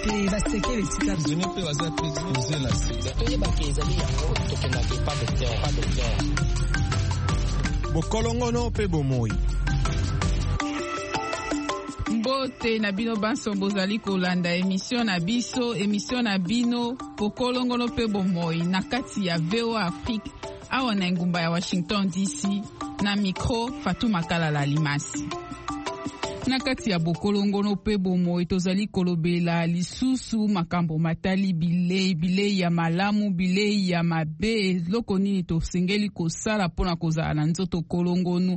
basekele sika zone pe baza prison la sida to yeba ke ezali yango tokenda ke pas docteur bokolongono pe bomoi. Mbote na bino banso bozali kolanda émission na bino bokolongono pe bomoi na kati ya VOA Afrique awa na ngumba ya Washington DC na micro Fatuma Kalala Limasi. Na kati ya bokolongono pe bomoi tozali kolobela lisusu makambo matali bilei ya malamu bilei ya mabe loko nini tosengeli kosala mpona kozala na nzoto kolongono.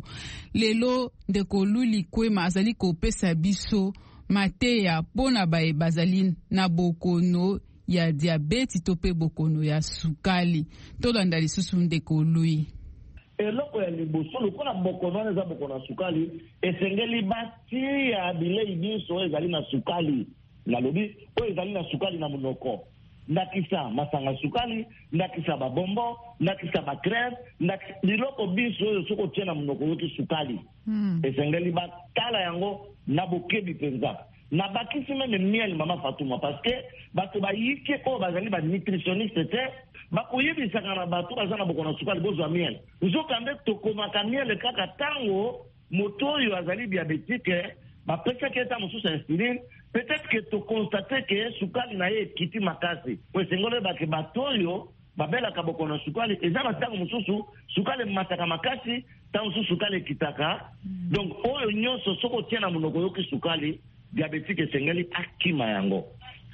Lelo ndeko Luli Kwema azali kopesa biso mateya mpona baye bazali na bokono ya diabeti to pe bokono ya sukali. Tolanda lisusu ndeko Lui. Eloko ya liboso lokola bokono eza bokono ya sukali esengeli bati ya bilei biso ezali na sukali nalobi oyo ezali na sukali na monoko ndakisa masanga sukali ndakisa babombo ndakisa bakreme biloko biso oyo soko tie na monoko yoki sukali esengeli batala yango na bokebi mpenza na bakisi meme miel mama Fatuma parce que bato bayike oyo bazali ba nutritionniste te bakoyebisaka na bato baza na bokono sukali bozwa miel nzokande tokomaka miel kaka ntango moto oyo azali diabétique bapesaki eta mosusu ya insuline peut-être que tokonstate ke sukali na ye ekiti makasi po esengoli oyebake bato oyo babelaka bokono sukali eza na ntango mosusu sukali emataka makasi ntango mosusu sukali ekitaka donc oyo nyonso soki otie na monoko yoki sukali diabétique esengeli akima yango.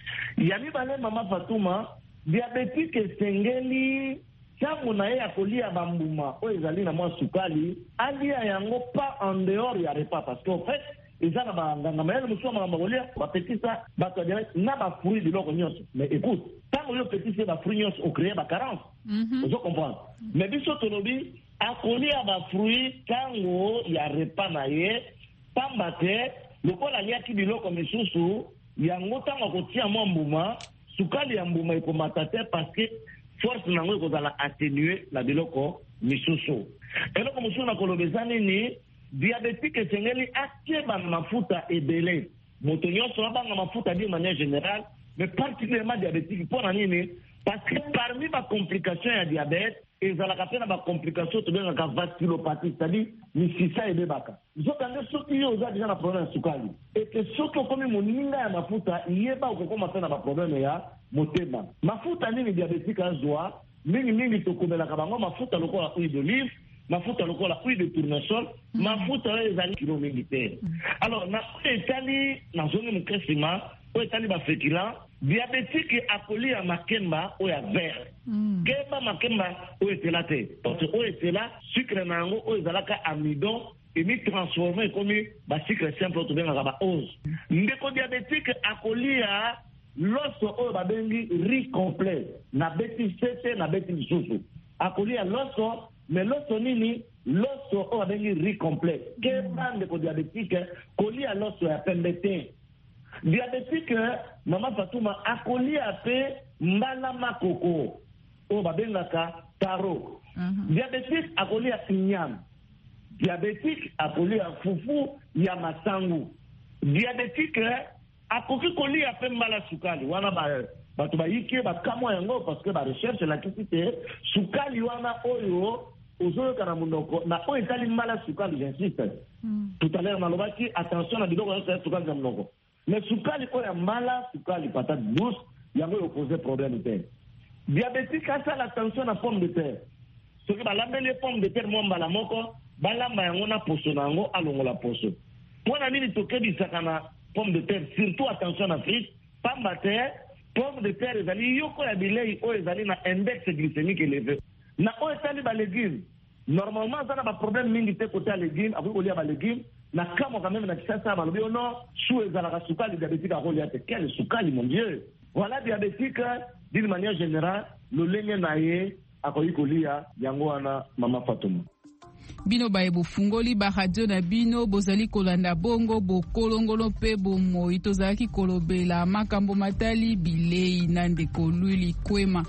Ya mibale mama Fatuma diabétique esengeli ntango na ye akolia bambuma oyo ezali na mwa sukali alia yango pas en dehors ya repas parce que en fait eza na banganga mayele mosusu makambo kolia bapetisa bato ya na bafruit biloko nyonso mais écoute ntango yo opetisi bafruit nyonso ocréer bacarence ozo comprendre mais biso tolobi akolia bafruit ntango ya repas na ye pamba te lokola aliaki biloko misusu yango ntango akotia mwa mbuma sukali ya mbuma ekomata te parce que force nango ekozala atténuer na biloko misusu. Eloko mosusu na kolobeza nini diabétique esengeli atie mafuta ebele moto nyonso abanga mafuta d'une manière générale mais particulièrement diabétique mpona nini parce que parmi bacomplication ya diabète ezalaka mpe na bacomplication tobengaka vasculopathie c'est-à-dire misisa ebebaka nzokande soki yo oza deja na problème ya sukali ete soki okomi moninga ya mafuta yeba okokoma mpe na baproblème ya motema. Mafuta nini diabétique azwa mingi tokomelaka bango mafuta lokola huile d'olive mafuta lokola huile de tournesol mafuta oyo ezali kilo mingi te. Alors na oyo etali nazongi moke nsima oyo etali baféculent diabétique akolia makemba oyo ya vert keba makemba oyo etela te parce que oyo etela sucre na yango oyo ezalaka amidon emi transformé ekomi basucre simple oyo tobengaka ba-ose. Ndeko diabétique akolia loso oyo babengi riz complet na beti sete na beti lisusu akolia loso mais loso nini loso oyo babengi riz complet keba ndeko diabétique kolia loso ya pembe te. Diabétique mama Fatuma akolia pe mbala makoko oyo babengaka taro. Diabétique akolia inyam. Diabétique akolia fufu ya masangu. Diabétique akoki kolia pe mbala sukali wana bato bayike bakamwa yango parce que barecherche elakisi te sukali wana oyo ozoyoka na monoko na oyo etali mbala sukali j'insiste tout à l'heure nalobaki attention na biloko nyonso ya sukali na monoko mais sukali oyo ya mbala sukali patate douce yango oyo opose problème te. Diabétique asala attention na pomme de terre soki balambeli pomme de terre mwa mbala moko balamba yango na poso na yango alongola poso mpona nini tokebisaka na pomme de terre surtout attention na frite pamba te pomme de terre ezali yoko ya bilei oyo ezali na index glycémique élevé na oyo etali balégume normalement aza na baproblème mingi te kote ya légume akoki kolia balégume na kamwaka meme na kisasa balobi ono su ezalaka sukali diabétique akolia te quel sukali mon dieu. Voilà diabétique d'une manière générale lolenge na ye akoki kolia yango wana mama Fatuma. Bino baye bofungoli ba radio na bino bozali kolanda bongo bokolongolo pe bomoi tozalaki kolobela makambo matali bilei na ndeko Luli Kwema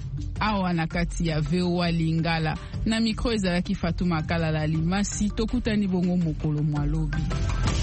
awa na kati ya VOA Lingala na mikro ezalaki Fatuma Kalala Limasi tokutani bongo mokolo mwalobi.